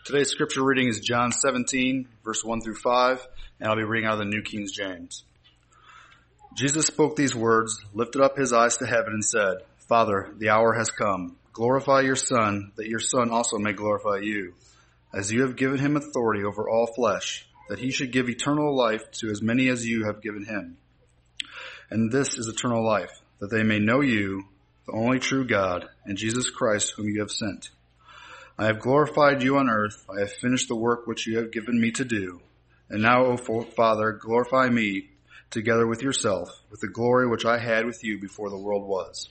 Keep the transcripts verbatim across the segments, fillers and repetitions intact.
Today's scripture reading is John seventeen, verse one through five, and I'll be reading out of the New King James. Jesus spoke these words, lifted up his eyes to heaven, and said, Father, the hour has come. Glorify your Son, that your Son also may glorify you, as you have given him authority over all flesh, that he should give eternal life to as many as you have given him. And this is eternal life, that they may know you, the only true God, and Jesus Christ, whom you have sent. I have glorified you on earth. I have finished the work which you have given me to do. And now, O Father, glorify me together with yourself, with the glory which I had with you before the world was.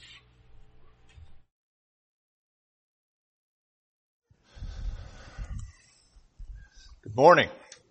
Good morning.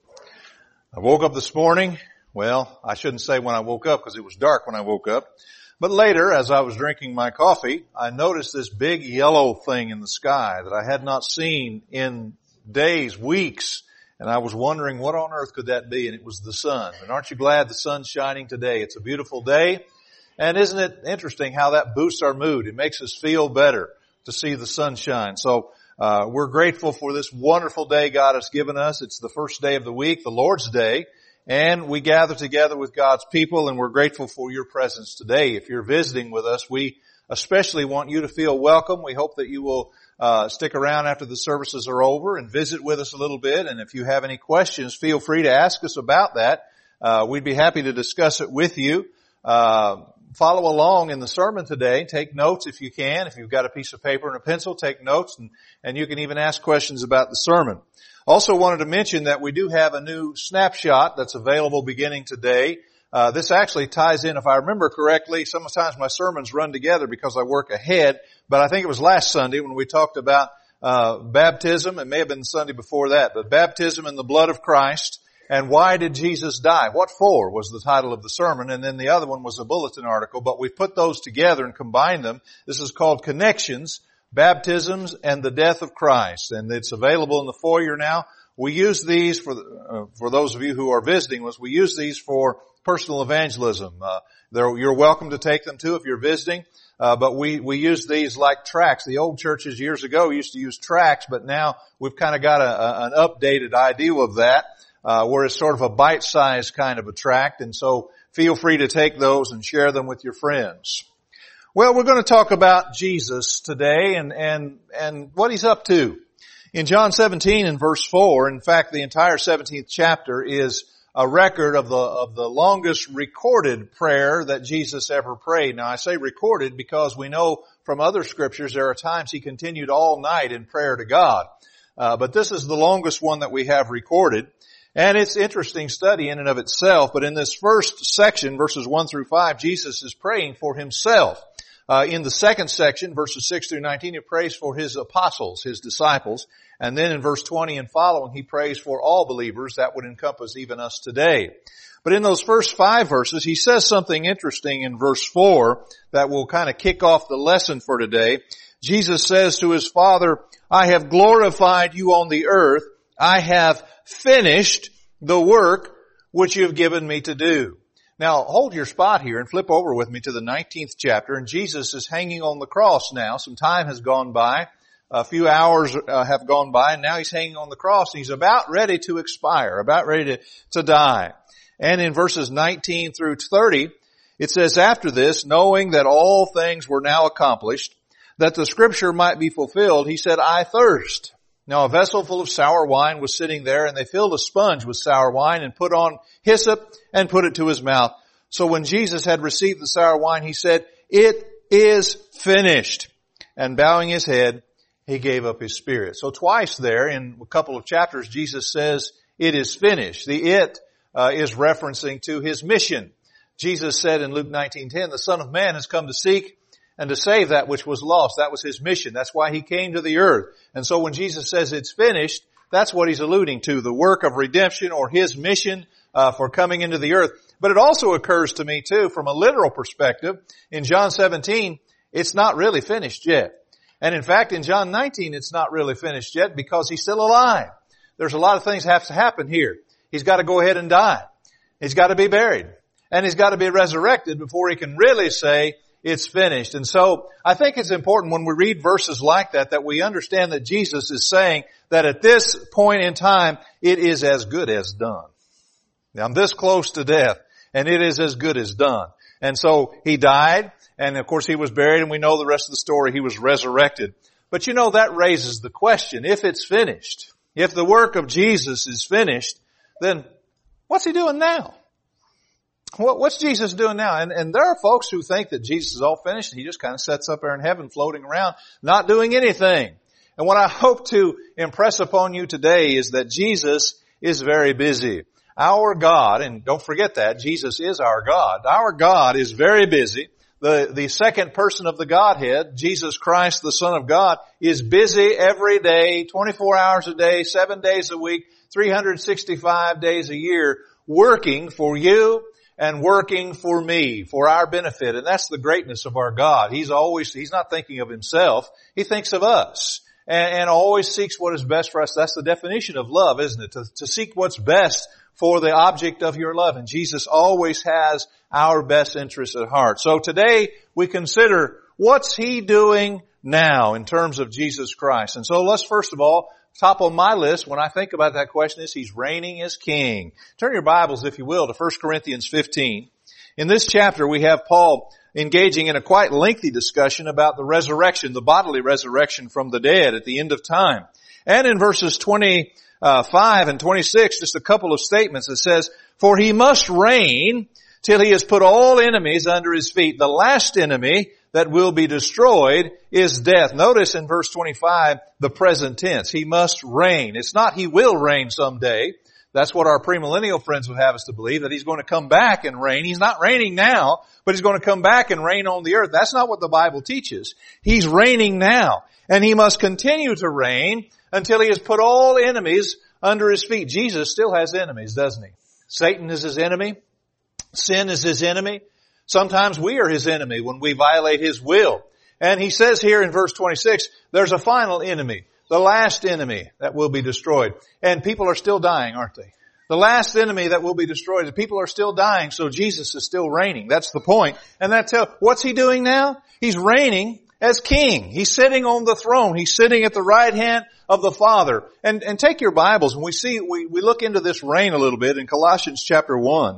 I woke up this morning. Well, I shouldn't say when I woke up because it was dark when I woke up. But later, as I was drinking my coffee, I noticed this big yellow thing in the sky that I had not seen in days, weeks. And I was wondering, what on earth could that be? And it was the sun. And aren't you glad the sun's shining today? It's a beautiful day. And isn't it interesting how that boosts our mood? It makes us feel better to see the sunshine. So uh we're grateful for this wonderful day God has given us. It's the first day of the week, the Lord's Day. And we gather together with God's people, and we're grateful for your presence today. If you're visiting with us, we especially want you to feel welcome. We hope that you will uh stick around after the services are over and visit with us a little bit. And if you have any questions, feel free to ask us about that. Uh we'd be happy to discuss it with you. Uh follow along in the sermon today. Take notes if you can. If you've got a piece of paper and a pencil, take notes, and, and you can even ask questions about the sermon. Also wanted to mention that we do have a new snapshot that's available beginning today. Uh, this actually ties in, if I remember correctly, sometimes my sermons run together because I work ahead, but I think it was last Sunday when we talked about uh baptism. It may have been the Sunday before that, but baptism in the blood of Christ. And why did Jesus die? What for was the title of the sermon. And then the other one was a bulletin article, but we put those together and combined them. This is called Connections, Baptisms, and the Death of Christ. And it's available in the foyer now. We use these for, uh, for those of you who are visiting us, we use these for personal evangelism. Uh, you're welcome to take them too if you're visiting. Uh, but we, we use these like tracts. The old churches years ago used to use tracts, but now we've kind of got a, a, an updated ideal of that. Uh, where it's sort of a bite-sized kind of a tract, and so feel free to take those and share them with your friends. Well, we're going to talk about Jesus today and, and, and what he's up to. In John seventeen and verse four, in fact, the entire seventeenth chapter is a record of the, of the longest recorded prayer that Jesus ever prayed. Now, I say recorded because we know from other scriptures there are times he continued all night in prayer to God. Uh, but this is the longest one that we have recorded. And it's interesting study in and of itself, but in this first section, verses one through five, Jesus is praying for himself. Uh, in the second section, verses six through nineteen, he prays for his apostles, his disciples. And then in verse twenty and following, he prays for all believers. That would encompass even us today. But in those first five verses, he says something interesting in verse four that will kind of kick off the lesson for today. Jesus says to his Father, I have glorified you on the earth. I have finished the work which you have given me to do. Now, hold your spot here and flip over with me to the nineteenth chapter, and Jesus is hanging on the cross now. Some time has gone by. A few hours uh, have gone by, and now he's hanging on the cross, and he's about ready to expire, about ready to, to die. And in verses nineteen through thirty, it says, after this, knowing that all things were now accomplished, that the scripture might be fulfilled, he said, I thirst. Now a vessel full of sour wine was sitting there, and they filled a sponge with sour wine and put on hyssop and put it to his mouth. So when Jesus had received the sour wine, he said, it is finished. And bowing his head, he gave up his spirit. So twice there in a couple of chapters, Jesus says, it is finished. The it uh, is referencing to his mission. Jesus said in Luke nineteen ten, the Son of Man has come to seek and to save that which was lost. That was his mission. That's why he came to the earth. And so when Jesus says it's finished, that's what he's alluding to, the work of redemption or his mission uh, for coming into the earth. But it also occurs to me too, from a literal perspective, in John seventeen, it's not really finished yet. And in fact, in John nineteen, it's not really finished yet because he's still alive. There's a lot of things that have to happen here. He's got to go ahead and die. He's got to be buried. And he's got to be resurrected before he can really say, it's finished. And so I think it's important when we read verses like that, that we understand that Jesus is saying that at this point in time, it is as good as done. Now, I'm this close to death, and it is as good as done. And so He died, and of course He was buried, and we know the rest of the story. He was resurrected. But you know, that raises the question, if it's finished, if the work of Jesus is finished, then what's He doing now? What, what's Jesus doing now? And, and there are folks who think that Jesus is all finished and He just kind of sits up there in heaven floating around, not doing anything. And what I hope to impress upon you today is that Jesus is very busy. Our God, and don't forget that, Jesus is our God. Our God is very busy. The, the second person of the Godhead, Jesus Christ, the Son of God, is busy every day, twenty-four hours a day, seven days a week, three hundred sixty-five days a year, working for you and working for me, for our benefit. And that's the greatness of our God. He's always, He's not thinking of Himself. He thinks of us and, and always seeks what is best for us. That's the definition of love, isn't it? To, to seek what's best for the object of your love. And Jesus always has our best interests at heart. So today we consider what's He doing now in terms of Jesus Christ. And so let's first of all, top on my list when I think about that question is He's reigning as King. Turn your Bibles, if you will, to First Corinthians fifteen. In this chapter we have Paul engaging in a quite lengthy discussion about the resurrection, the bodily resurrection from the dead at the end of time. And in verses twenty-five and twenty-six, just a couple of statements that says, "For He must reign till He has put all enemies under His feet. The last enemy that will be destroyed is death." Notice in verse twenty-five, the present tense. He must reign. It's not He will reign someday. That's what our premillennial friends would have us to believe, that He's going to come back and reign. He's not reigning now, but He's going to come back and reign on the earth. That's not what the Bible teaches. He's reigning now, and He must continue to reign until He has put all enemies under His feet. Jesus still has enemies, doesn't He? Satan is His enemy. Sin is His enemy. Sometimes we are His enemy when we violate His will. And He says here in verse twenty-six, there's a final enemy, the last enemy that will be destroyed. And people are still dying, aren't they? The last enemy that will be destroyed, the people are still dying, so Jesus is still reigning. That's the point. And that's how, what's He doing now? He's reigning as King. He's sitting on the throne. He's sitting at the right hand of the Father. And, and take your Bibles and we see, we, we look into this reign a little bit in Colossians chapter one.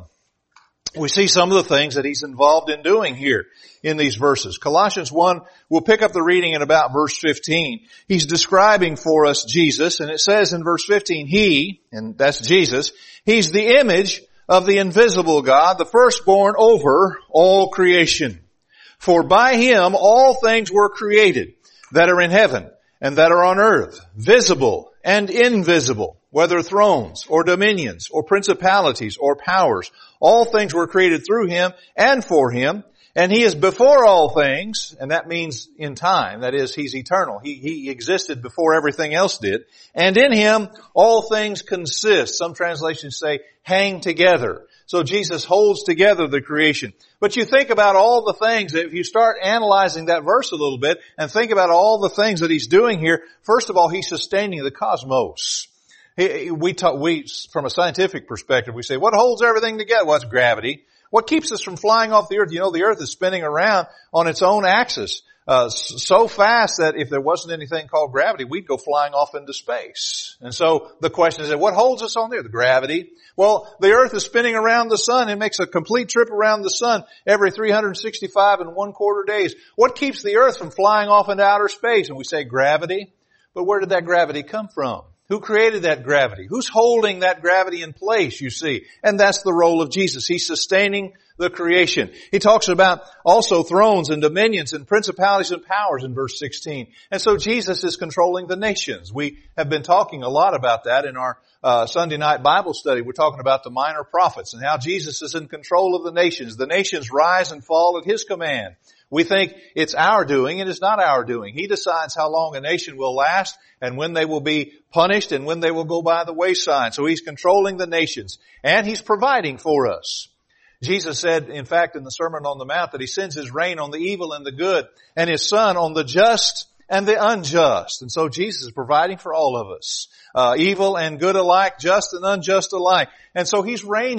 We see some of the things that He's involved in doing here in these verses. Colossians one, we'll pick up the reading in about verse fifteen. He's describing for us Jesus, and it says in verse fifteen, He, and that's Jesus, He's the image of the invisible God, the firstborn over all creation. For by Him all things were created that are in heaven and that are on earth, visible and invisible, whether thrones or dominions or principalities or powers. All things were created through Him and for Him. And He is before all things, and that means in time. That is, He's eternal. He, He existed before everything else did. And in Him all things consist. Some translations say hang together. So Jesus holds together the creation. But you think about all the things, if you start analyzing that verse a little bit and think about all the things that He's doing here, first of all, He's sustaining the cosmos. He, we talk, we, from a scientific perspective, we say, what holds everything together? Well, it's gravity. What keeps us from flying off the earth? You know, the earth is spinning around on its own axis, uh, so fast that if there wasn't anything called gravity, we'd go flying off into space. And so the question is, what holds us on there? The gravity. Well, the earth is spinning around the sun. It makes a complete trip around the sun every three hundred sixty-five and one quarter days. What keeps the earth from flying off into outer space? And we say gravity. But where did that gravity come from? Who created that gravity? Who's holding that gravity in place, you see? And that's the role of Jesus. He's sustaining the creation. He talks about also thrones and dominions and principalities and powers in verse sixteen. And so Jesus is controlling the nations. We have been talking a lot about that in our uh, Sunday night Bible study. We're talking about the minor prophets and how Jesus is in control of the nations. The nations rise and fall at His command. We think it's our doing, and it's not our doing. He decides how long a nation will last and when they will be punished and when they will go by the wayside. So He's controlling the nations, and He's providing for us. Jesus said, in fact, in the Sermon on the Mount, that He sends His rain on the evil and the good and His sun on the just and the unjust. And so Jesus is providing for all of us, uh, evil and good alike, just and unjust alike. And so He's reigning.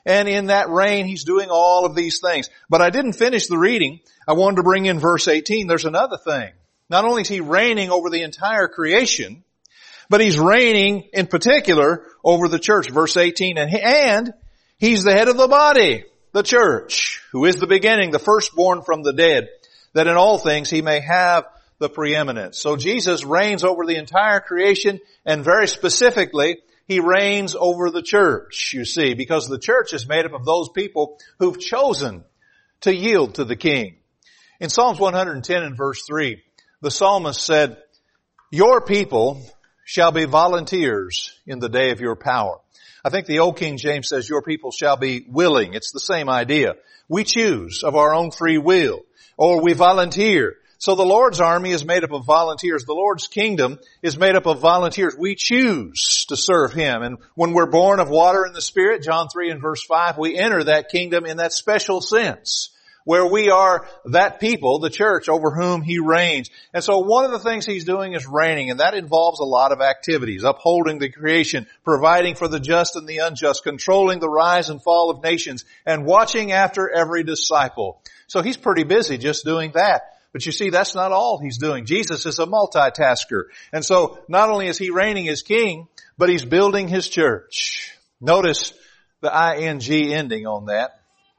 And in that reign, He's doing all of these things. But I didn't finish the reading. I wanted to bring in verse eighteen. There's another thing. Not only is He reigning over the entire creation, but He's reigning in particular over the church. Verse eighteen, and, and He's the head of the body, the church, who is the beginning, the firstborn from the dead, that in all things He may have the preeminence. So Jesus reigns over the entire creation, and very specifically, He reigns over the church, you see, because the church is made up of those people who've chosen to yield to the King. In Psalms one hundred ten and verse three, the psalmist said, your people shall be volunteers in the day of your power. I think the old King James says your people shall be willing. It's the same idea. We choose of our own free will, or we volunteer. So the Lord's army is made up of volunteers. The Lord's kingdom is made up of volunteers. We choose to serve Him. And when we're born of water and the Spirit, John three and verse five, we enter that kingdom in that special sense, where we are that people, the church, over whom He reigns. And so one of the things He's doing is reigning, and that involves a lot of activities: upholding the creation, providing for the just and the unjust, controlling the rise and fall of nations, and watching after every disciple. So He's pretty busy just doing that. But you see, that's not all He's doing. Jesus is a multitasker. And so not only is He reigning as King, but He's building His church. Notice the ing ending on that.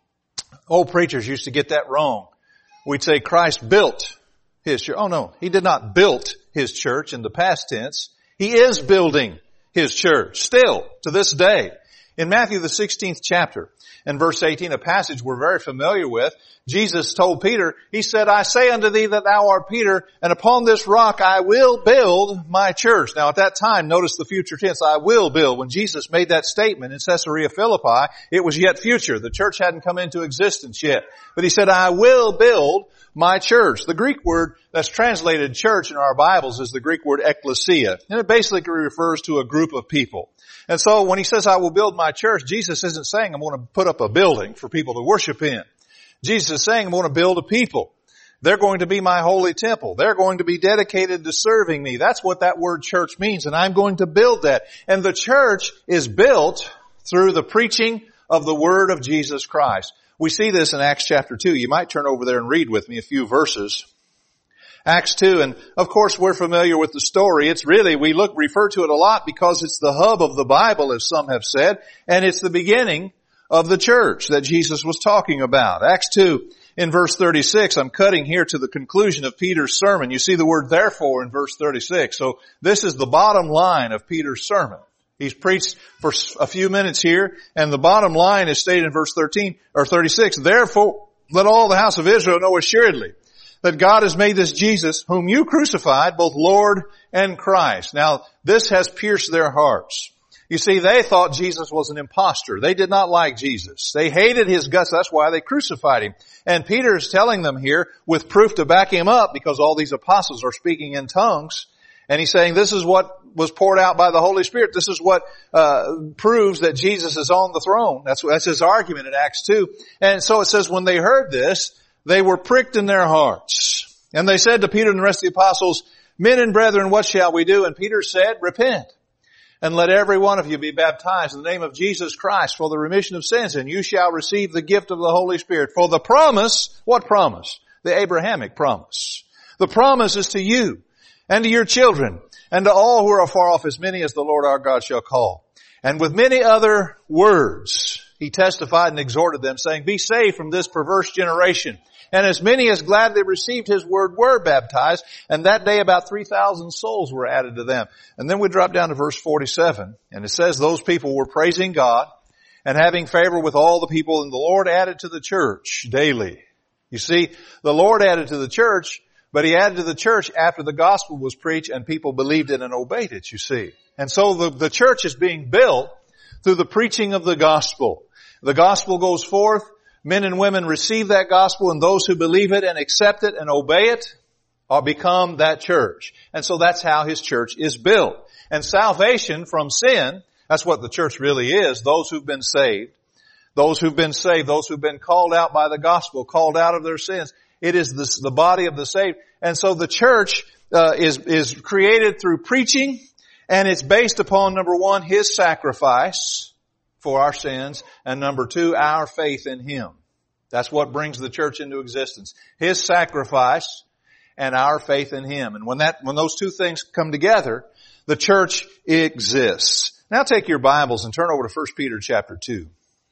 Old preachers used to get that wrong. We'd say Christ built His church. Oh no, He did not build His church in the past tense. He is building His church still to this day. In Matthew the sixteenth chapter and verse eighteen, a passage we're very familiar with, Jesus told Peter, He said, I say unto thee that thou art Peter, and upon this rock I will build my church. Now at that time, notice the future tense, I will build. When Jesus made that statement in Caesarea Philippi, it was yet future. The church hadn't come into existence yet. But He said, I will build my church. The Greek word that's translated church in our Bibles is the Greek word ekklesia. And it basically refers to a group of people. And so when He says, I will build my church, Jesus isn't saying I'm going to put up a building for people to worship in. Jesus is saying I'm going to build a people. They're going to be my holy temple. They're going to be dedicated to serving me. That's what that word church means, and I'm going to build that. And the church is built through the preaching of the word of Jesus Christ. We see this in Acts chapter two. You might turn over there and read with me a few verses. Acts two, and of course we're familiar with the story. It's really, we look, refer to it a lot because it's the hub of the Bible, as some have said, and it's the beginning of the church that Jesus was talking about. Acts two, in verse thirty-six, I'm cutting here to the conclusion of Peter's sermon. You see the word therefore in verse thirty-six. So this is the bottom line of Peter's sermon. He's preached for a few minutes here, and the bottom line is stated in verse thirteen, or thirty-six, therefore let all the house of Israel know assuredly that God has made this Jesus, whom you crucified, both Lord and Christ. Now, this has pierced their hearts. You see, they thought Jesus was an imposter. They did not like Jesus. They hated His guts. That's why they crucified Him. And Peter is telling them here, with proof to back him up, because all these apostles are speaking in tongues, and he's saying this is what was poured out by the Holy Spirit. This is what uh proves that Jesus is on the throne. That's, that's his argument in Acts two. And so it says, when they heard this, they were pricked in their hearts. And they said to Peter and the rest of the apostles, men and brethren, what shall we do? And Peter said, repent, and let every one of you be baptized in the name of Jesus Christ for the remission of sins, and you shall receive the gift of the Holy Spirit. For the promise, what promise? The Abrahamic promise. The promise is to you and to your children and to all who are afar off, as many as the Lord our God shall call. And with many other words, He testified and exhorted them, saying, be saved from this perverse generation. And as many as gladly received His word were baptized, and that day about three thousand souls were added to them. And then we drop down to verse forty-seven, and it says those people were praising God and having favor with all the people, and the Lord added to the church daily. You see, the Lord added to the church, but He added to the church after the gospel was preached and people believed it and obeyed it, you see. And so the, the church is being built through the preaching of the gospel. The gospel goes forth. Men and women receive that gospel, and those who believe it and accept it and obey it are become that church. And so that's how His church is built. And salvation from sin, that's what the church really is, those who've been saved. Those who've been saved, those who've been called out by the gospel, called out of their sins. It is the, the body of the saved. And so the church uh, is, is created through preaching, and it's based upon, number one, His sacrifice for our sins, and number two, our faith in Him. That's what brings the church into existence. His sacrifice and our faith in Him. And when that, when those two things come together, the church exists. Now take your Bibles and turn over to First Peter chapter two.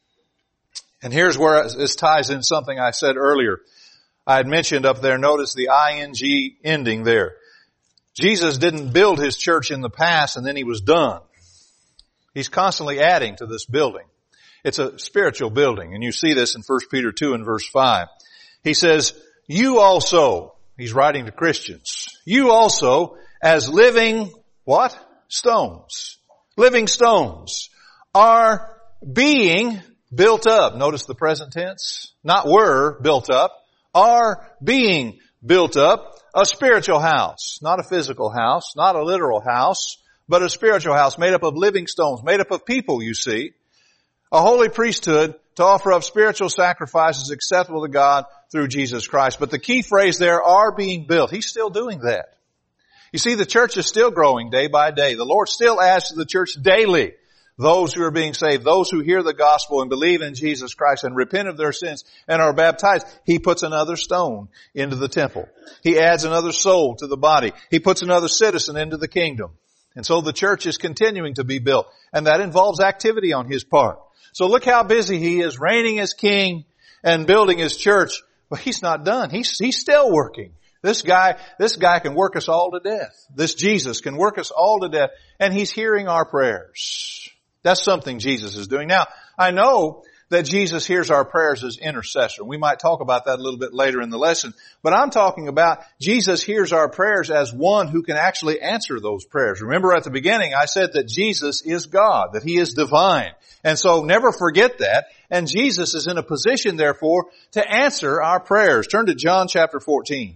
And here's where this ties in something I said earlier. I had mentioned up there, notice the ing ending there. Jesus didn't build His church in the past and then He was done. He's constantly adding to this building. It's a spiritual building, and you see this in First Peter two and verse five. He says, you also, he's writing to Christians, you also, as living, what? Stones. Living stones are being built up. Notice the present tense. Not were built up. Are being built up. A spiritual house. Not a physical house. Not a literal house. But a spiritual house made up of living stones. Made up of people, you see. A holy priesthood to offer up spiritual sacrifices acceptable to God through Jesus Christ. But the key phrase there, are being built. He's still doing that. You see, the church is still growing day by day. The Lord still adds to the church daily those who are being saved, those who hear the gospel and believe in Jesus Christ and repent of their sins and are baptized. He puts another stone into the temple. He adds another soul to the body. He puts another citizen into the kingdom. And so the church is continuing to be built. And that involves activity on His part. So look how busy He is reigning as king and building His church. But He's not done. He's, he's still working. This guy, this guy can work us all to death. This Jesus can work us all to death. And He's hearing our prayers. That's something Jesus is doing. Now, I know that Jesus hears our prayers as intercessor. We might talk about that a little bit later in the lesson. But I'm talking about Jesus hears our prayers as one who can actually answer those prayers. Remember at the beginning I said that Jesus is God, that He is divine. And so never forget that. And Jesus is in a position, therefore, to answer our prayers. Turn to John chapter fourteen.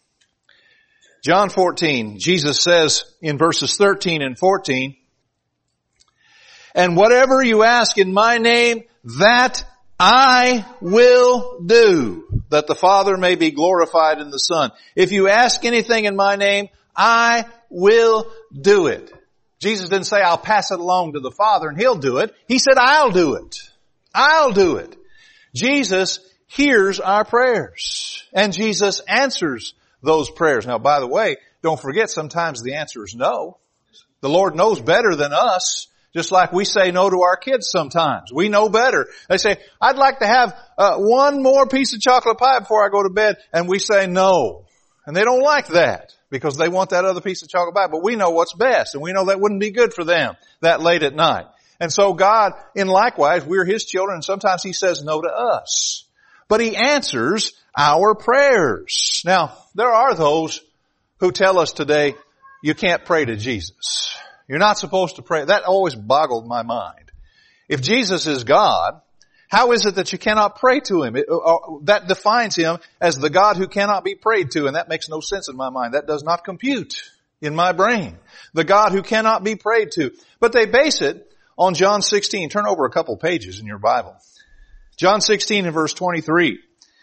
John fourteen, Jesus says in verses thirteen and fourteen, and whatever you ask in my name, that I will do, that the Father may be glorified in the Son. If you ask anything in my name, I will do it. Jesus didn't say, I'll pass it along to the Father and He'll do it. He said, I'll do it. I'll do it. Jesus hears our prayers, and Jesus answers those prayers. Now, by the way, don't forget, sometimes the answer is no. The Lord knows better than us. Just like we say no to our kids sometimes. We know better. They say, I'd like to have uh, one more piece of chocolate pie before I go to bed. And we say no. And they don't like that because they want that other piece of chocolate pie. But we know what's best. And we know that wouldn't be good for them that late at night. And so God, in likewise, we're His children. And sometimes He says no to us. But He answers our prayers. Now, there are those who tell us today, you can't pray to Jesus. You're not supposed to pray. That always boggled my mind. If Jesus is God, how is it that you cannot pray to Him? It, uh, that defines Him as the God who cannot be prayed to, and that makes no sense in my mind. That does not compute in my brain. The God who cannot be prayed to. But they base it on John sixteen. Turn over a couple pages in your Bible. John sixteen and verse twenty-three.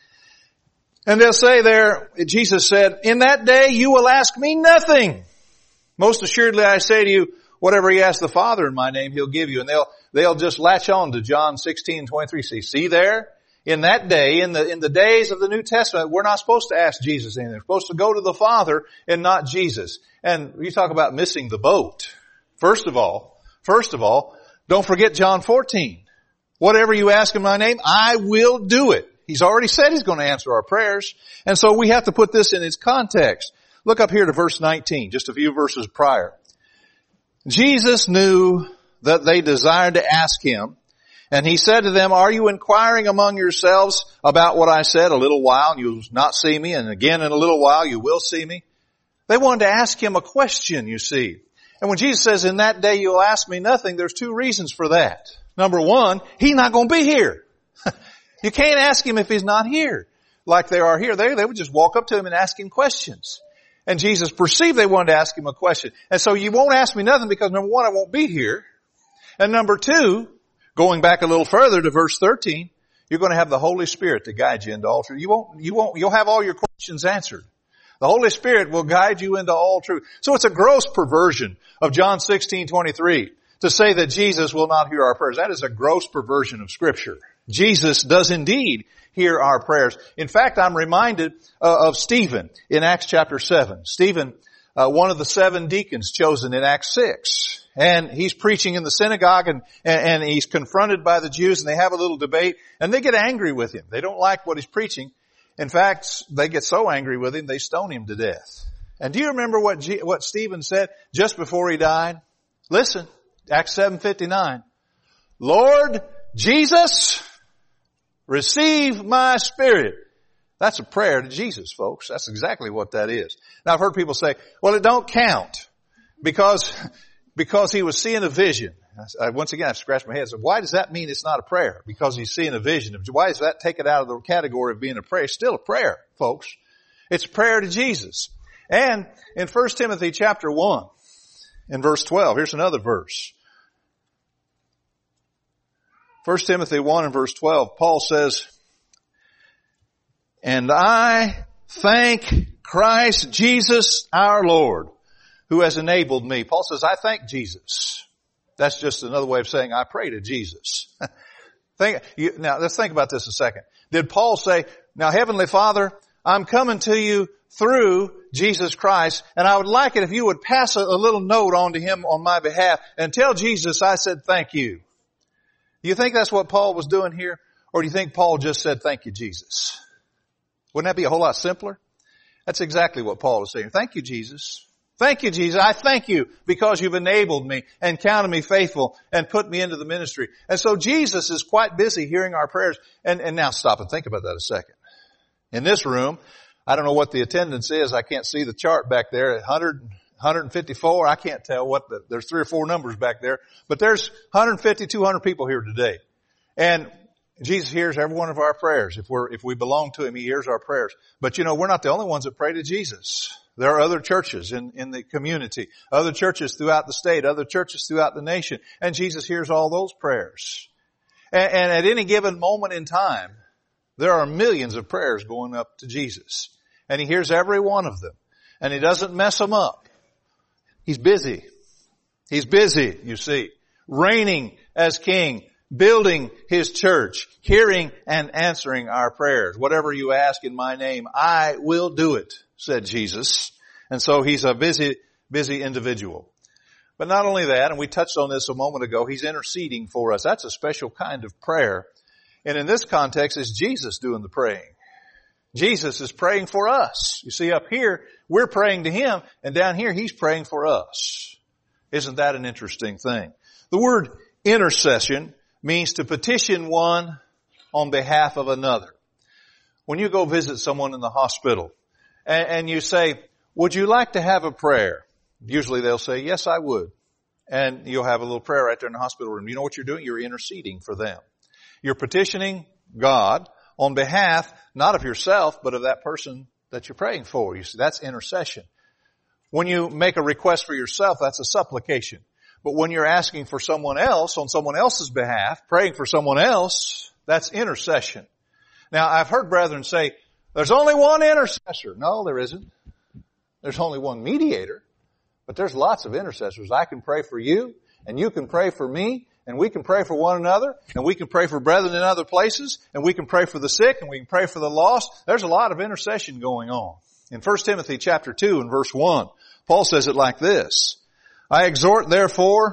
And they'll say there, Jesus said, in that day you will ask me nothing. Most assuredly I say to you, whatever you ask the Father in my name, He'll give you. And they'll, they'll just latch on to John sixteen twenty-three. See, see there? In that day, in the, in the days of the New Testament, we're not supposed to ask Jesus anything. We're supposed to go to the Father and not Jesus. And you talk about missing the boat. First of all, first of all, don't forget John fourteen. Whatever you ask in my name, I will do it. He's already said He's going to answer our prayers. And so we have to put this in its context. Look up here to verse nineteen, just a few verses prior. Jesus knew that they desired to ask Him, and He said to them, are you inquiring among yourselves about what I said? A little while and you'll not see me, and again in a little while you will see me. They wanted to ask Him a question, you see. And when Jesus says, in that day you'll ask me nothing, there's two reasons for that. Number one, He's not going to be here. You can't ask Him if He's not here. Like they are here, they, they would just walk up to Him and ask Him questions. And Jesus perceived they wanted to ask Him a question. And so you won't ask me nothing because number one, I won't be here. And number two, going back a little further to verse thirteen, you're going to have the Holy Spirit to guide you into all truth. You won't, you won't, you'll have all your questions answered. The Holy Spirit will guide you into all truth. So it's a gross perversion of John sixteen twenty-three to say that Jesus will not hear our prayers. That is a gross perversion of Scripture. Jesus does indeed hear our prayers. In fact, I'm reminded uh, of Stephen in Acts chapter seven. Stephen, uh, one of the seven deacons chosen in Acts six. And he's preaching in the synagogue and, and, and he's confronted by the Jews and they have a little debate and they get angry with him. They don't like what he's preaching. In fact, they get so angry with him, they stone him to death. And do you remember what G- what Stephen said just before he died? Listen, Acts seven fifty-nine. Lord Jesus, receive my spirit. That's a prayer to Jesus, folks. That's exactly what that is. Now I've heard people say, well, it don't count because, because he was seeing a vision. I, once again, I scratched my head. So why does that mean it's not a prayer? Because he's seeing a vision. Why does that take it out of the category of being a prayer? It's still a prayer, folks. It's a prayer to Jesus. And in First Timothy chapter one, in verse twelve, here's another verse. First Timothy one and verse twelve, Paul says, and I thank Christ Jesus our Lord, who has enabled me. Paul says, I thank Jesus. That's just another way of saying I pray to Jesus. think, you, now let's think about this a second. Did Paul say, now Heavenly Father, I'm coming to you through Jesus Christ, and I would like it if you would pass a, a little note on to him on my behalf and tell Jesus I said thank you. Do you think that's what Paul was doing here? Or do you think Paul just said thank you, Jesus? Wouldn't that be a whole lot simpler? That's exactly what Paul is saying. Thank you, Jesus. Thank you, Jesus. I thank you because you've enabled me and counted me faithful and put me into the ministry. And so Jesus is quite busy hearing our prayers. And, and now stop and think about that a second. In this room, I don't know what the attendance is. I can't see the chart back there at one hundred, one fifty-four. I can't tell what the, there's three or four numbers back there. But there's one fifty, two hundred people here today. And Jesus hears every one of our prayers. If we're, if we belong to him, he hears our prayers. But you know, we're not the only ones that pray to Jesus. There are other churches in, in the community, other churches throughout the state, other churches throughout the nation, and Jesus hears all those prayers. And, and at any given moment in time, there are millions of prayers going up to Jesus. And he hears every one of them. And he doesn't mess them up. He's busy. He's busy, you see, reigning as king, building his church, hearing and answering our prayers. Whatever you ask in my name, I will do it, said Jesus. And so he's a busy, busy individual. But not only that, and we touched on this a moment ago, he's interceding for us. That's a special kind of prayer. And in this context, it's Jesus doing the praying. Jesus is praying for us. You see, up here, we're praying to him, and down here, he's praying for us. Isn't that an interesting thing? The word intercession means to petition one on behalf of another. When you go visit someone in the hospital, and, and you say, would you like to have a prayer? Usually they'll say, yes, I would. And you'll have a little prayer right there in the hospital room. You know what you're doing? You're interceding for them. You're petitioning God on behalf, not of yourself, but of that person that you're praying for. You see, that's intercession. When you make a request for yourself, that's a supplication. But when you're asking for someone else on someone else's behalf, praying for someone else, that's intercession. Now, I've heard brethren say, there's only one intercessor. No, there isn't. There's only one mediator. But there's lots of intercessors. I can pray for you, and you can pray for me, and we can pray for one another, and we can pray for brethren in other places, and we can pray for the sick, and we can pray for the lost. There's a lot of intercession going on. In First Timothy chapter two and verse one, Paul says it like this. I exhort therefore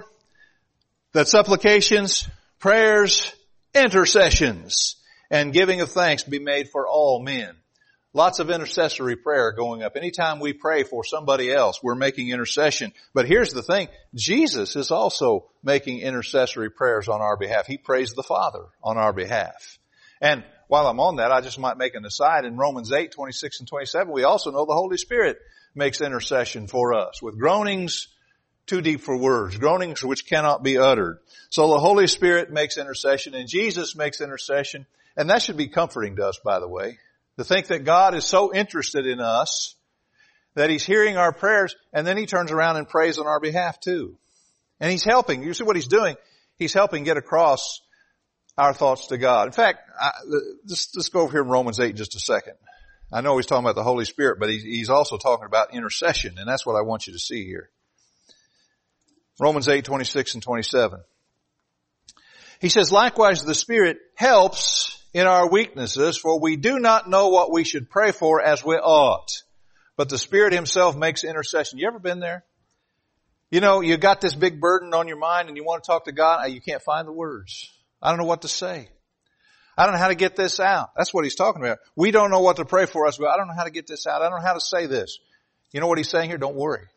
that supplications, prayers, intercessions, and giving of thanks be made for all men. Lots of intercessory prayer going up. Anytime we pray for somebody else, we're making intercession. But here's the thing. Jesus is also making intercessory prayers on our behalf. He prays the Father on our behalf. And while I'm on that, I just might make an aside. In Romans eight, twenty-six and twenty-seven, we also know the Holy Spirit makes intercession for us with groanings too deep for words, groanings which cannot be uttered. So the Holy Spirit makes intercession and Jesus makes intercession. And that should be comforting to us, by the way. To think that God is so interested in us that he's hearing our prayers and then he turns around and prays on our behalf too. And he's helping. You see what he's doing? He's helping get across our thoughts to God. In fact, I, let's, let's go over here in Romans eight just a second. I know he's talking about the Holy Spirit, but he's, he's also talking about intercession, and that's what I want you to see here. Romans eight, twenty-six and twenty-seven. He says, likewise the Spirit helps in our weaknesses, for we do not know what we should pray for as we ought. But the Spirit Himself makes intercession. You ever been there? You know, you got this big burden on your mind and you want to talk to God, you can't find the words. I don't know what to say. I don't know how to get this out. That's what He's talking about. We don't know what to pray for us, but I don't know how to get this out. I don't know how to say this. You know what He's saying here? Don't worry.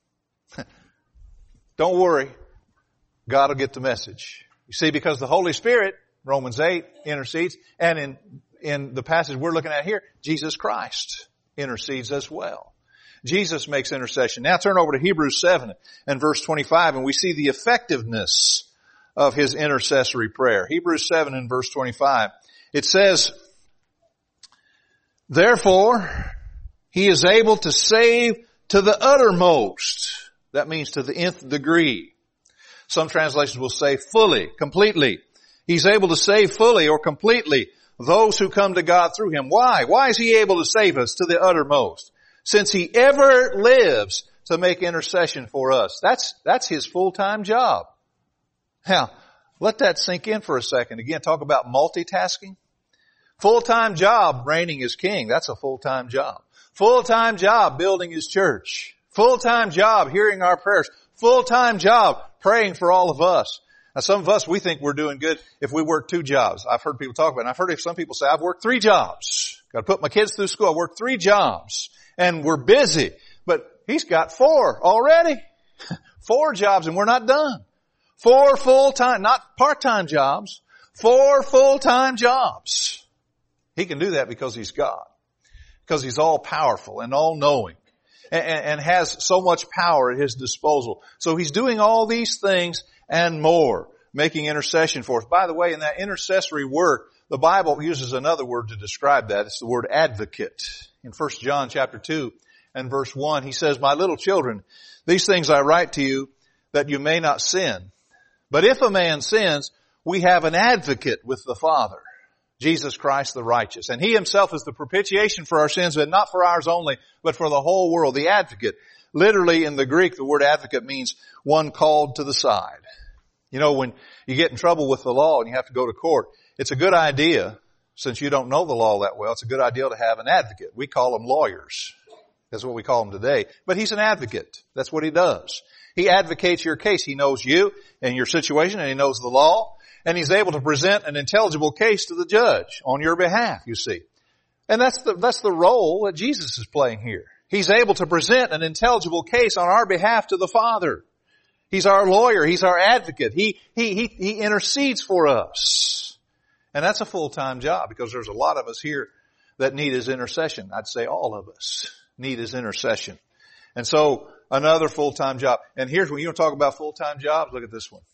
Don't worry. God will get the message. You see, because the Holy Spirit, Romans eight, intercedes, and in, in the passage we're looking at here, Jesus Christ intercedes as well. Jesus makes intercession. Now turn over to Hebrews seven and verse twenty-five, and we see the effectiveness of His intercessory prayer. Hebrews seven and verse twenty-five. It says, therefore, He is able to save to the uttermost. That means to the nth degree. Some translations will say fully, completely. He's able to save fully or completely those who come to God through Him. Why? Why is He able to save us to the uttermost? Since He ever lives to make intercession for us. That's, that's His full-time job. Now, let that sink in for a second. Again, talk about multitasking. Full-time job reigning as king. That's a full-time job. Full-time job building His church. Full-time job hearing our prayers. Full-time job praying for all of us. Now some of us, we think we're doing good if we work two jobs. I've heard people talk about it. And I've heard some people say, I've worked three jobs. Got to put my kids through school. I worked three jobs. And we're busy. But he's got four already. Four jobs and we're not done. Four full-time, not part-time jobs. Four full-time jobs. He can do that because He's God. Because He's all-powerful and all-knowing. And, and has so much power at His disposal. So He's doing all these things and more, making intercession for us. By the way, in that intercessory work, the Bible uses another word to describe that. It's the word advocate. In First John chapter two and verse one, he says, my little children, these things I write to you that you may not sin. But if a man sins, we have an advocate with the Father, Jesus Christ the righteous. And He Himself is the propitiation for our sins, but not for ours only, but for the whole world. The advocate. Literally in the Greek, the word advocate means one called to the side. You know, when you get in trouble with the law and you have to go to court, it's a good idea, since you don't know the law that well, it's a good idea to have an advocate. We call them lawyers. That's what we call them today. But he's an advocate. That's what he does. He advocates your case. He knows you and your situation, and he knows the law. And he's able to present an intelligible case to the judge on your behalf, you see. And that's the, that's the role that Jesus is playing here. He's able to present an intelligible case on our behalf to the Father. He's our lawyer. He's our advocate. He, he, he, he intercedes for us. And that's a full-time job, because there's a lot of us here that need His intercession. I'd say all of us need His intercession. And so, another full-time job. And here's when you talk about full-time jobs, look at this one.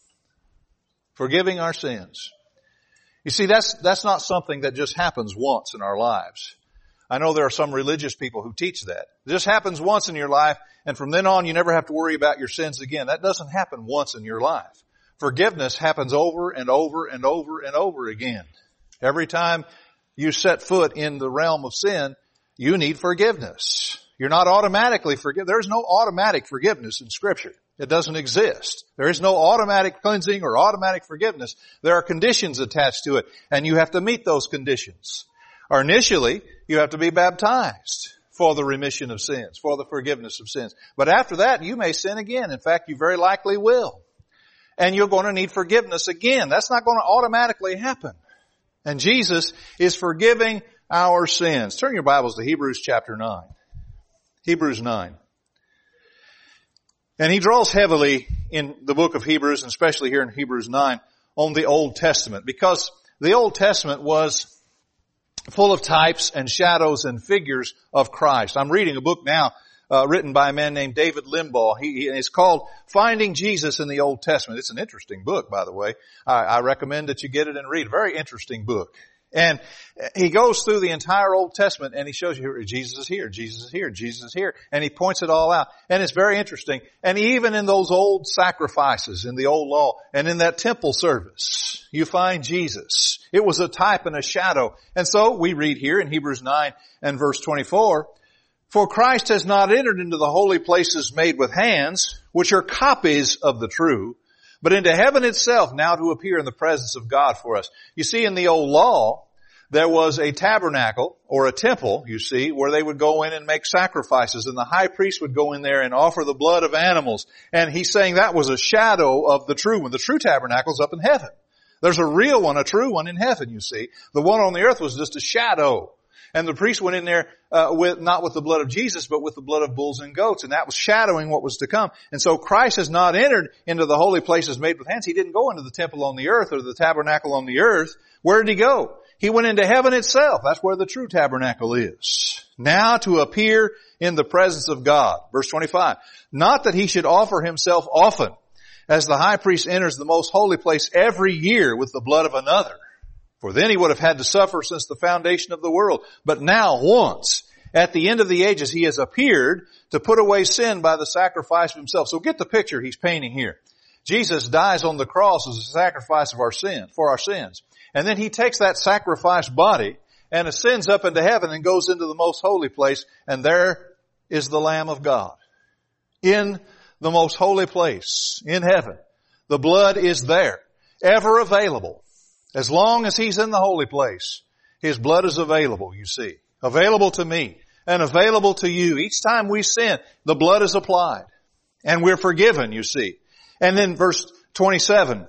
Forgiving our sins. You see, that's, that's not something that just happens once in our lives. I know there are some religious people who teach that. It just happens once in your life, and from then on you never have to worry about your sins again. That doesn't happen once in your life. Forgiveness happens over and over and over and over again. Every time you set foot in the realm of sin, you need forgiveness. You're not automatically forgiven. There's no automatic forgiveness in Scripture. It doesn't exist. There is no automatic cleansing or automatic forgiveness. There are conditions attached to it, and you have to meet those conditions. Or initially, you have to be baptized for the remission of sins, for the forgiveness of sins. But after that, you may sin again. In fact, you very likely will. And you're going to need forgiveness again. That's not going to automatically happen. And Jesus is forgiving our sins. Turn your Bibles to Hebrews chapter nine. Hebrews nine. And he draws heavily in the book of Hebrews, and especially here in Hebrews nine, on the Old Testament, because the Old Testament was full of types and shadows and figures of Christ. I'm reading a book now uh, written by a man named David Limbaugh. He, he, it's called Finding Jesus in the Old Testament. It's an interesting book, by the way. I, I recommend that you get it and read. A very interesting book. And he goes through the entire Old Testament and he shows you Jesus is here, Jesus is here, Jesus is here. And he points it all out. And it's very interesting. And even in those old sacrifices in the old law and in that temple service, you find Jesus. It was a type and a shadow. And so we read here in Hebrews nine and verse twenty-four, For Christ has not entered into the holy places made with hands, which are copies of the true, but into heaven itself, now to appear in the presence of God for us. You see, in the old law, there was a tabernacle or a temple, you see, where they would go in and make sacrifices, and the high priest would go in there and offer the blood of animals. And he's saying that was a shadow of the true one. The true tabernacle's up in heaven. There's a real one, a true one in heaven, you see. The one on the earth was just a shadow. And the priest went in there uh, with not with the blood of Jesus, but with the blood of bulls and goats, and that was shadowing what was to come. And so Christ has not entered into the holy places made with hands. He didn't go into the temple on the earth or the tabernacle on the earth. Where did he go? He went into heaven itself. That's where the true tabernacle is. Now to appear in the presence of God. Verse twenty-five. Not that he should offer himself often, as the high priest enters the most holy place every year with the blood of another. For then he would have had to suffer since the foundation of the world. But now, once, at the end of the ages, he has appeared to put away sin by the sacrifice of himself. So get the picture he's painting here. Jesus dies on the cross as a sacrifice of our sin, for our sins. And then he takes that sacrificed body and ascends up into heaven and goes into the most holy place. And there is the Lamb of God in the most holy place in heaven. The blood is there, ever available. As long as he's in the holy place, his blood is available, you see. Available to me and available to you. Each time we sin, the blood is applied. And we're forgiven, you see. And then verse twenty-seven.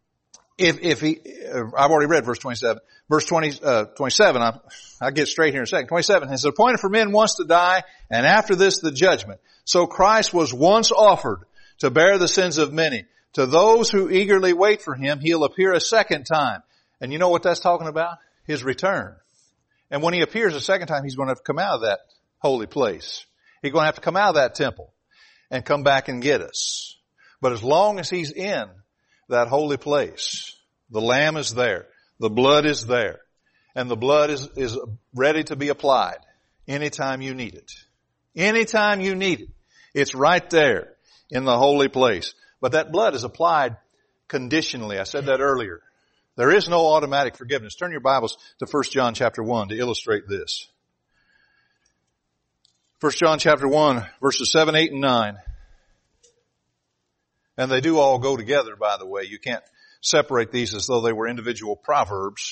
If, if he, I've already read verse twenty-seven. Verse twenty, uh, twenty-seven, I, I'll get straight here in a second. twenty-seven, it's appointed for men once to die, and after this the judgment. So Christ was once offered to bear the sins of many. To those who eagerly wait for him, he'll appear a second time. And you know what that's talking about? His return. And when he appears a second time, he's going to have to come out of that holy place. He's going to have to come out of that temple and come back and get us. But as long as he's in that holy place, the Lamb is there. The blood is there. And the blood is, is ready to be applied anytime you need it. Anytime you need it. It's right there in the holy place. But that blood is applied conditionally. I said that earlier. There is no automatic forgiveness. Turn your Bibles to First John chapter one to illustrate this. First John chapter one, verses seven, eight, and nine. And they do all go together, by the way. You can't separate these as though they were individual proverbs.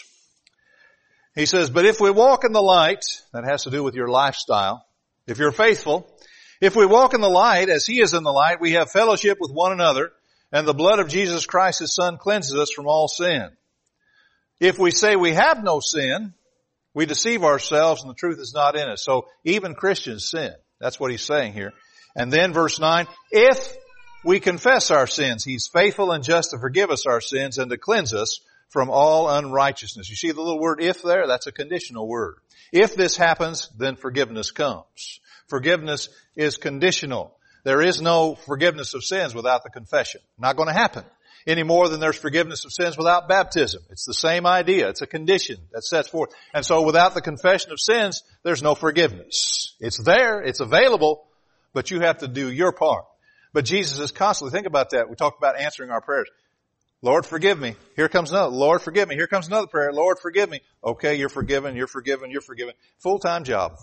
He says, but if we walk in the light, that has to do with your lifestyle. If you're faithful, if we walk in the light as he is in the light, we have fellowship with one another, and the blood of Jesus Christ, his Son, cleanses us from all sin. If we say we have no sin, we deceive ourselves and the truth is not in us. So even Christians sin. That's what he's saying here. And then verse nine, if we confess our sins, he's faithful and just to forgive us our sins and to cleanse us from all unrighteousness. You see the little word if there? That's a conditional word. If this happens, then forgiveness comes. Forgiveness is conditional. There is no forgiveness of sins without the confession. Not going to happen any more than there's forgiveness of sins without baptism. It's the same idea. It's a condition that sets forth. And so without the confession of sins, there's no forgiveness. It's there. It's available, but you have to do your part. But Jesus is constantly, think about that. We talked about answering our prayers. Lord, forgive me. Here comes another. Lord, forgive me. Here comes another prayer. Lord, forgive me. Okay, you're forgiven. You're forgiven. You're forgiven. Full-time job.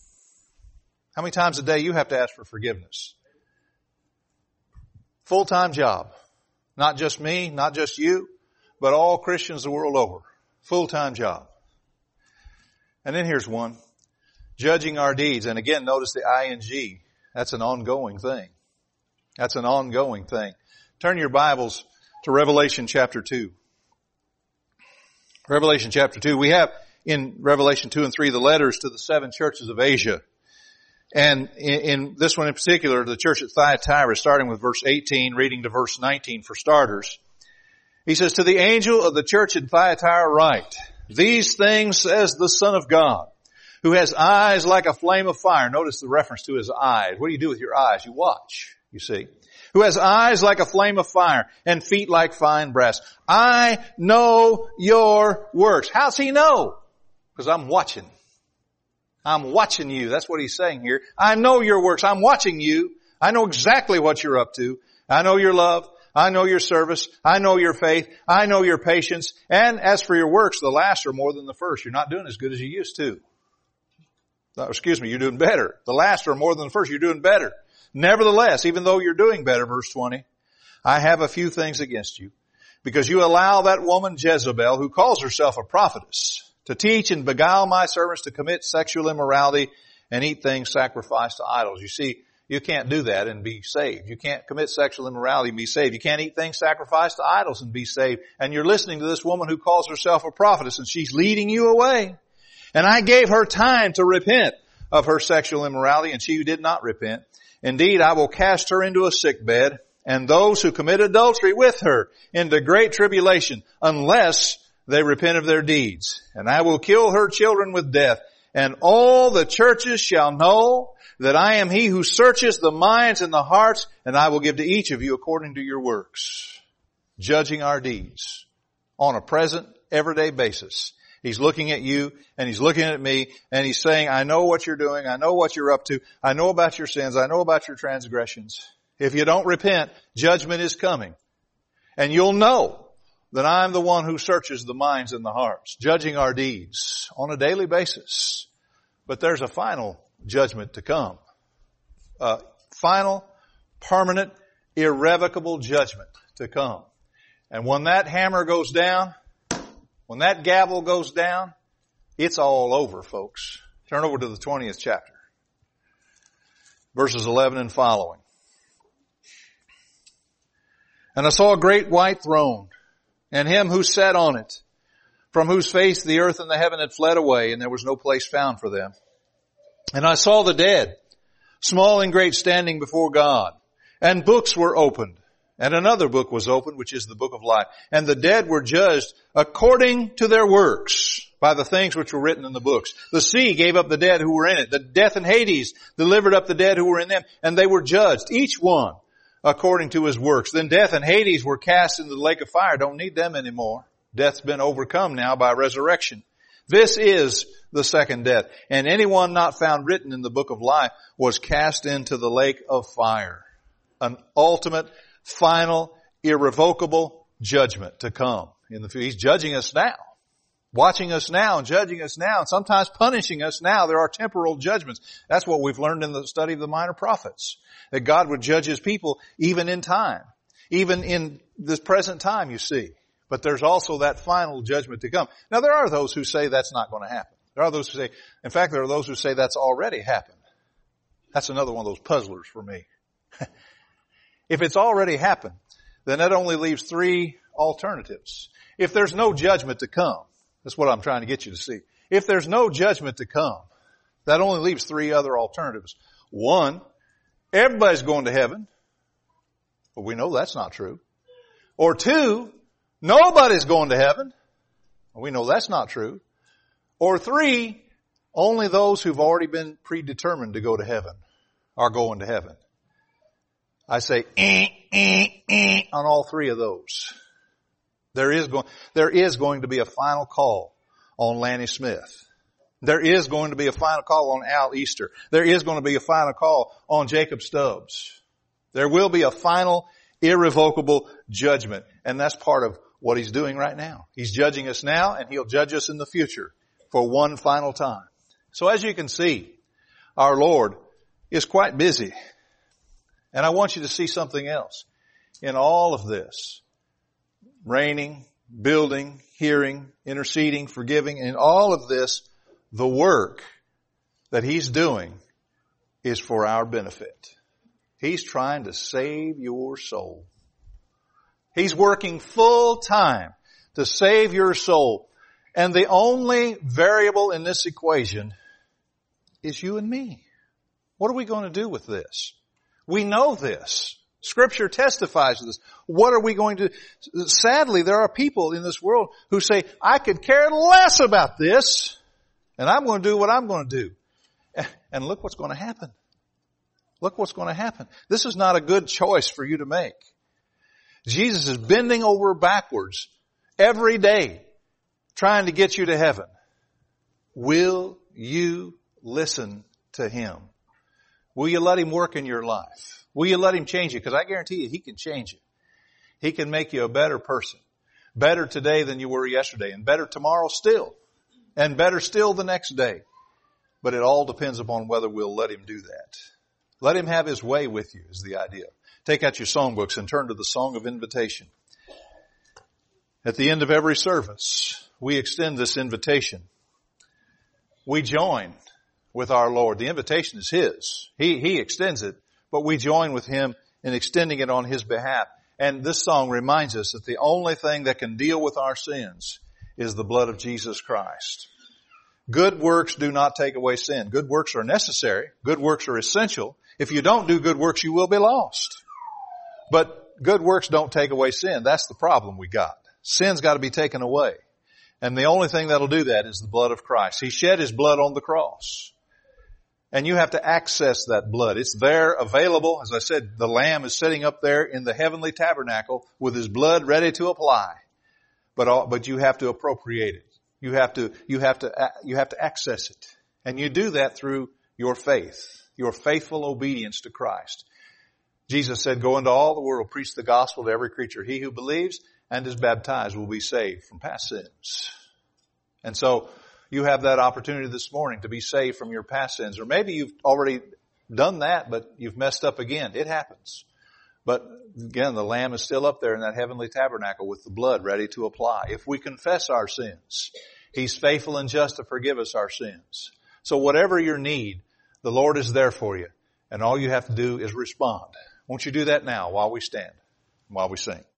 How many times a day you have to ask for forgiveness? Full-time job. Not just me, not just you, but all Christians the world over. Full-time job. And then here's one. Judging our deeds. And again, notice the I N G. That's an ongoing thing. That's an ongoing thing. Turn your Bibles to Revelation chapter two. Revelation chapter two. We have in Revelation two and three the letters to the seven churches of Asia. And in, in this one in particular, the church at Thyatira, starting with verse eighteen, reading to verse nineteen for starters. He says, to the angel of the church in Thyatira write, these things says the Son of God, who has eyes like a flame of fire. Notice the reference to his eyes. What do you do with your eyes? You watch, you see. Who has eyes like a flame of fire and feet like fine brass. I know your works. How's he know? Because I'm watching. I'm watching you. That's what he's saying here. I know your works. I'm watching you. I know exactly what you're up to. I know your love. I know your service. I know your faith. I know your patience. And as for your works, the last are more than the first. You're not doing as good as you used to. No, excuse me, you're doing better. The last are more than the first. You're doing better. Nevertheless, even though you're doing better, verse twenty, I have a few things against you, because you allow that woman Jezebel, who calls herself a prophetess, to teach and beguile my servants to commit sexual immorality and eat things sacrificed to idols. You see, you can't do that and be saved. You can't commit sexual immorality and be saved. You can't eat things sacrificed to idols and be saved. And you're listening to this woman who calls herself a prophetess, and she's leading you away. And I gave her time to repent of her sexual immorality, and she did not repent. Indeed, I will cast her into a sickbed, and those who commit adultery with her into great tribulation, unless they repent of their deeds. And I will kill her children with death, and all the churches shall know that I am he who searches the minds and the hearts, and I will give to each of you according to your works. Judging our deeds on a present, everyday basis. He's looking at you, and he's looking at me, and he's saying, I know what you're doing, I know what you're up to, I know about your sins, I know about your transgressions. If you don't repent, judgment is coming. And you'll know that I'm the one who searches the minds and the hearts, judging our deeds on a daily basis. But there's a final judgment to come. A final, permanent, irrevocable judgment to come. And when that hammer goes down, when that gavel goes down, it's all over, folks. Turn over to the twentieth chapter. Verses eleven and following. And I saw a great white throne, and him who sat on it, from whose face the earth and the heaven had fled away, and there was no place found for them. And I saw the dead, small and great, standing before God. And books were opened. And another book was opened, which is the book of life. And the dead were judged according to their works by the things which were written in the books. The sea gave up the dead who were in it. The death and Hades delivered up the dead who were in them. And they were judged, each one according to his works. Then death and Hades were cast into the lake of fire. Don't need them anymore. Death's been overcome now by resurrection. This is the second death. And anyone not found written in the book of life was cast into the lake of fire. An ultimate, final, irrevocable judgment to come in the future. He's judging us now, watching us now and judging us now, and sometimes punishing us now. There are temporal judgments. That's what we've learned in the study of the minor prophets, that God would judge his people even in time, even in this present time, you see. But there's also that final judgment to come. Now, there are those who say that's not going to happen. There are those who say, in fact, there are those who say that's already happened. That's another one of those puzzlers for me. If it's already happened, then that only leaves three alternatives. If there's no judgment to come, that's what I'm trying to get you to see. If there's no judgment to come, that only leaves three other alternatives. One, everybody's going to heaven. But we know that's not true. Or two, nobody's going to heaven. We know that's not true. Or three, only those who've already been predetermined to go to heaven are going to heaven. I say, eh, eh, eh, on all three of those. There is going, there is going to be a final call on Lanny Smith. There is going to be a final call on Al Easter. There is going to be a final call on Jacob Stubbs. There will be a final, irrevocable judgment. And that's part of what he's doing right now. He's judging us now, and he'll judge us in the future for one final time. So as you can see, our Lord is quite busy. And I want you to see something else. In all of this, reigning, building, hearing, interceding, forgiving, in all of this, the work that he's doing is for our benefit. He's trying to save your soul. He's working full time to save your soul. And the only variable in this equation is you and me. What are we going to do with this? We know this. Scripture testifies to this. What are we going to... Sadly, there are people in this world who say, I could care less about this, and I'm going to do what I'm going to do. And look what's going to happen. Look what's going to happen. This is not a good choice for you to make. Jesus is bending over backwards every day trying to get you to heaven. Will you listen to him? Will you let him work in your life? Will you let him change you? Because I guarantee you, he can change you. He can make you a better person. Better today than you were yesterday, and better tomorrow still. And better still the next day. But it all depends upon whether we'll let Him do that. Let Him have His way with you is the idea. Take out your songbooks and turn to the Song of Invitation. At the end of every service, we extend this invitation. We join with our Lord. The invitation is His. He, He extends it, but we join with Him in extending it on His behalf. And this song reminds us that the only thing that can deal with our sins is the blood of Jesus Christ. Good works do not take away sin. Good works are necessary. Good works are essential. If you don't do good works, you will be lost. But good works don't take away sin. That's the problem we got. Sin's got to be taken away. And the only thing that'll do that is the blood of Christ. He shed His blood on the cross. And you have to access that blood. It's there, available. As I said, the Lamb is sitting up there in the heavenly tabernacle with His blood ready to apply. But all, but you have to appropriate it. You have to, you have to, you have to access it. And you do that through your faith, your faithful obedience to Christ. Jesus said, go into all the world, preach the gospel to every creature. He who believes and is baptized will be saved from past sins. And so you have that opportunity this morning to be saved from your past sins. Or maybe you've already done that, but you've messed up again. It happens. But again, the Lamb is still up there in that heavenly tabernacle with the blood ready to apply. If we confess our sins, He's faithful and just to forgive us our sins. So whatever your need, the Lord is there for you. And all you have to do is respond. Won't you do that now while we stand, while we sing?